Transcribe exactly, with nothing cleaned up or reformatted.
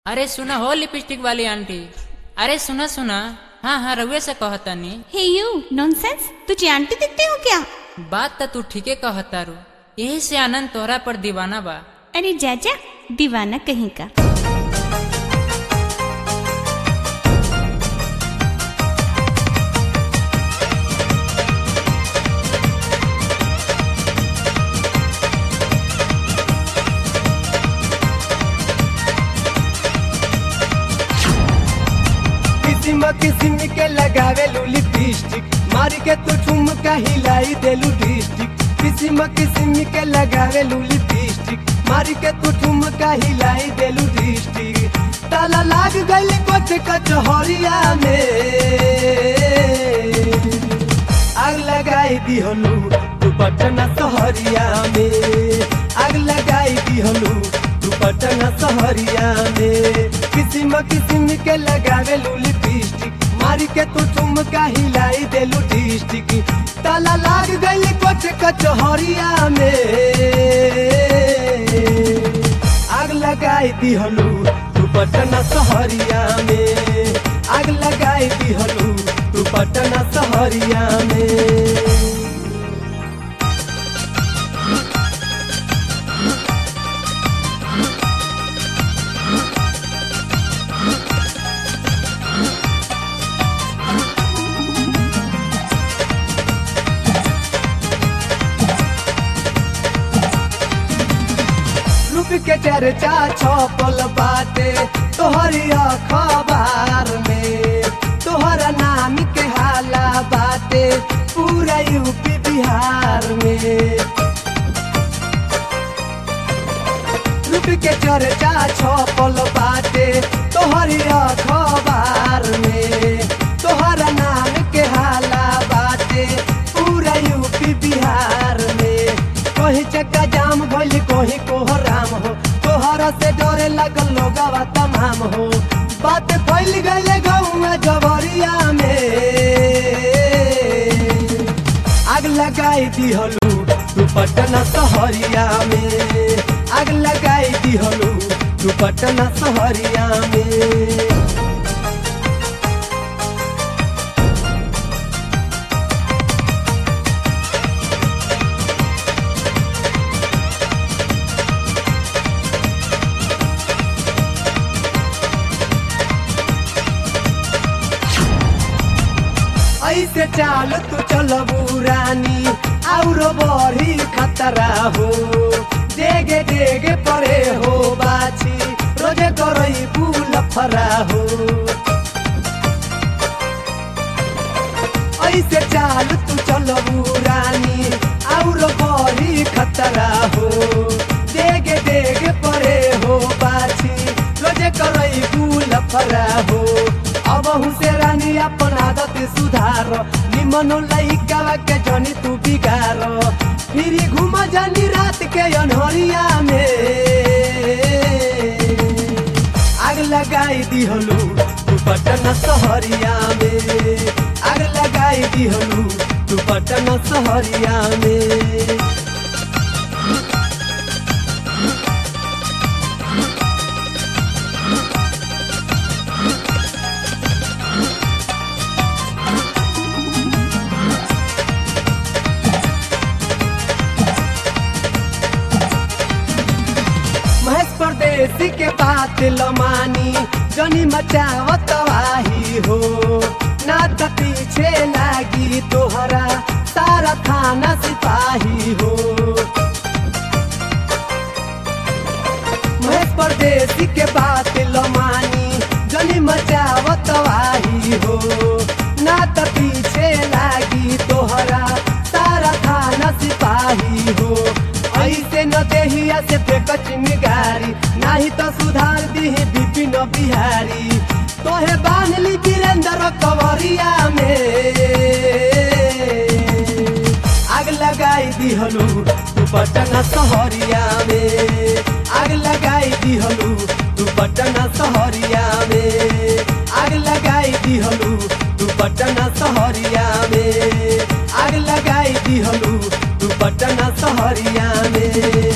अरे सुना हो लिपस्टिक वाली आंटी। अरे सुना सुना। हाँ हाँ रउए से कहतानी। हे यू नॉनसेंस, तुझे आंटी दिखते हो क्या? बात तो तू ठीके कहतारू, यही से आनंद तोहरा पर दीवाना बा। अरे जाजा दीवाना कहीं का। किसिम किसिम के लगावे लिपस्टिक, मार के तू ठुमका हिलाई देलू डिस्ट्रिक्ट। किसिम किसिम के लगावे लिपस्टिक, मार के तू ठुमका हिलाई देलू डिस्ट्रिक्ट। ताला लाग गइल कोच कचहरिया में, आग लगाई दिहलू तू पटना शहरिया में। आग लगाई दिहलू तू पटना शहरिया में। किसिम किसिम के लगावे लिपस्टिक, मारी के तू ठुमका हिलाई देलू डिस्ट्रिक्ट। ताला लाग गइल कोच कचहरिया में, आग लगाई दिहलू तू पटना शहरिया में। आग लगाई दिहलू तू पटना शहरिया में। के चर्चा छपल बाटे तोहरी अखबार में, तोहरा नाम के हाला बाटे पूरा यूपी बिहार में। रूप के चर्चा छपल बाटे तोहरी अखबार में, तोहरा नाम के हाला बाटे पूरा यूपी बिहार में। कहीं चक्का जाम भइल कहीं कोहराम हो, तोहरा से डरे लगल लोगवा तमाम हो। बात फैल गइले गाँव जबरिया में, आग लगाई दिहलू तू पटना शहरिया में। आग लगाई दिहलू तू पटना शहरिया में। ऐसे चाल तू चलबू रानी और बड़ी खतरा हो। देगे देगे पड़े हो बाछी, रोजे करई बुल फरा हो। ऐसे चाल तू चलबू रानी और बड़ी खतरा हो। देगे देगे पड़े हो बाछी, रोजे करई बुल फरा हो। अब से रानी अपन आदत सुधार, निमनो लइका के जनी तू बिगार। फिर घूम जानी रात के अनहरिया में, आग लगाई दिहलू तू पटना शहरिया में। आग लगाई दिहलू तू पटना शहरिया में। परदेसी के बात लमानी जनी मचावत वाही हो, ना त पीछे लागी तोहरा सारा थाना सिपाही हो। महेश परदेसी के बात लमानी जनी मचावत वाही हो, ना त पीछे लागी तोहरा सारा थाना सिपाही हो। ऐसे न देहिया से फेंक चिंगारी, नाही तो सुधार दी विपिन बिहारी। तोहे बांध ली वीरेंद्र कंवरिया में, आग लगाई दिहलू तू पटना शहरिया में। आग लगाई दिहलू तू पटना शहरिया में। आग लगाई दिहलू तू पटना शहरिया में। आग लगाई दिहलू तू पटना शहरिया में।